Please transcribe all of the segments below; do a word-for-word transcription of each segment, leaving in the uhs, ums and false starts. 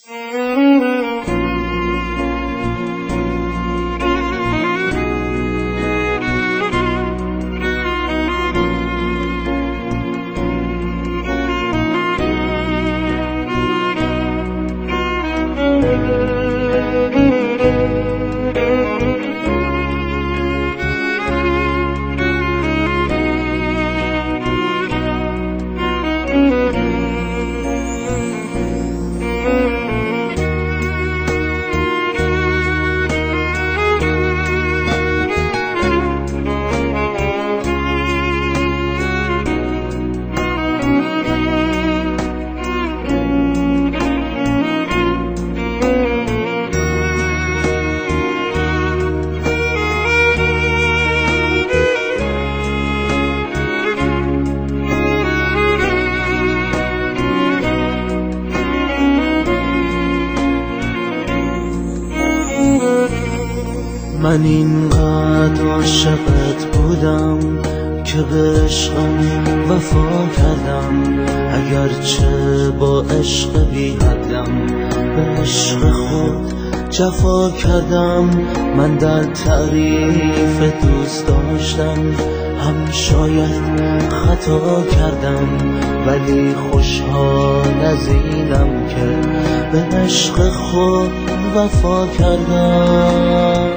من اینقدر عاشقت بودم که به عشقم وفا کردم، اگرچه با عشق بی حدم به عشق خود جفا کردم. من در تعریف دوست داشتم هم شاید خطا کردم، ولی خوشحال از اینم که به عشق خود وفا کردم.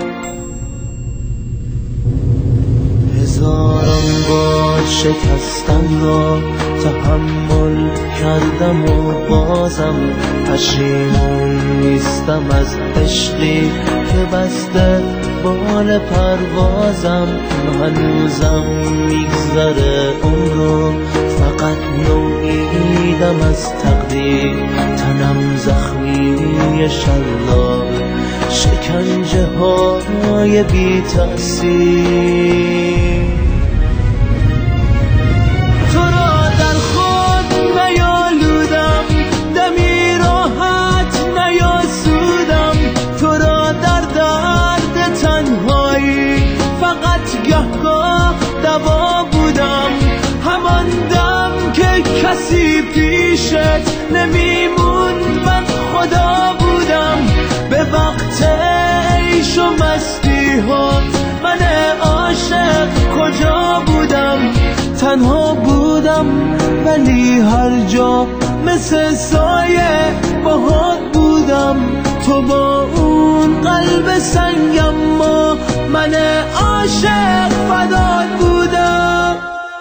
هزاران بار شکستن را تحمل کردم و بازم پشیمون نیستم از عشقی که بسته بال پروازم. هنوزم میگذره اون رو فقط نومیدم از تقدیر، تنم زخمی شلاق شکنجه های بی تأثیر. تو را در خود نیالودم، دمی راحت نیاسودم، تو را در درد تنهایی فقط گهگاه دوا بودم. همان دم که کسی پیشت نمیموند من خدا بودم. به وقت عیش و مستی ها من عاشق کجا بودم؟ تنها بودم ولی هر جا مثل سایه باهات بودم. تو با اون قلب سنگم ما من عاشق فدات بودم.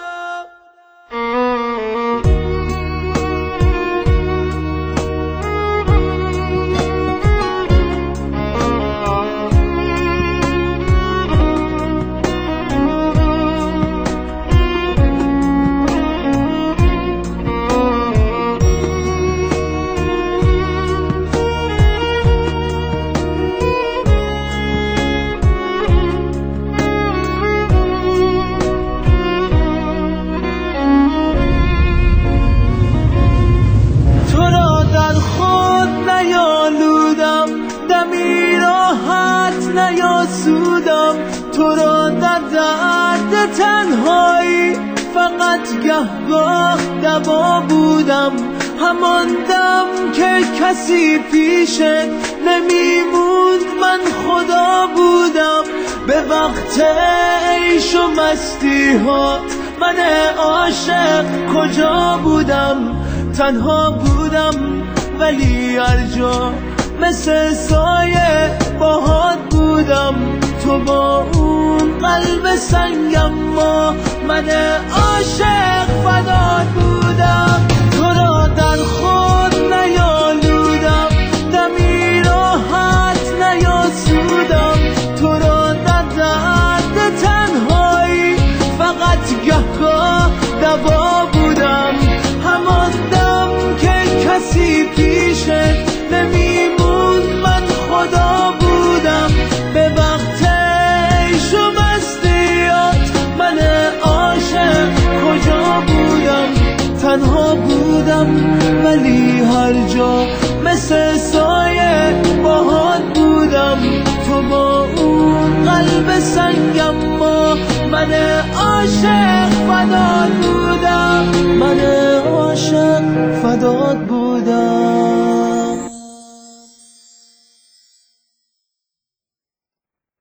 نیاسودم، تو را در درد تنهایی فقط گهگاه دوا بودم. همان دم که کسی پیشت نمیموند من خدا بودم. به وقت عیش و مستی ها من عاشق کجا بودم؟ تنها بودم ولی هر جا مثل سایه باهات بودم. تو با اون قلب سنگم ما من عاشق فدات بودم. تو را در خود نیالودم، دمی راحت نیاسودم، تو را در درد تنهایی فقط گهگاه دوا بودم. همان دم که کسی پیشت نمیموند من خدا بودم. به وقت عیش و مستیات من عاشق کجا بودم؟ تنها بودم ولی هر جا مثل سایه باهات بودم. تو با اون قلب سنگم ما من عاشق فدات بودم. من عاشق فدات بودم.